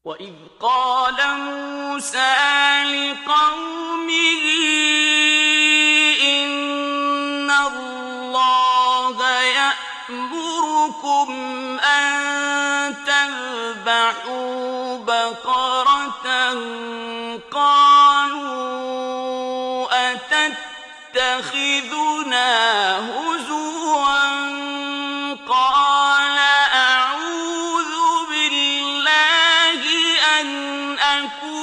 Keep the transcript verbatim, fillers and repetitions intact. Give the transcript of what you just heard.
وَإِذْ قَالَ مُوسَىٰ لِقَوْمِهِ إِنَّ اللَّهَ يَأْمُرُكُمْ أَن تَذْبَحُوا بَقَرَةً قَالُوا أَتَتَّخِذُنَا هُزُوًا قَالَ أَعُوذُ بِاللَّهِ أَنْ أَكُونَ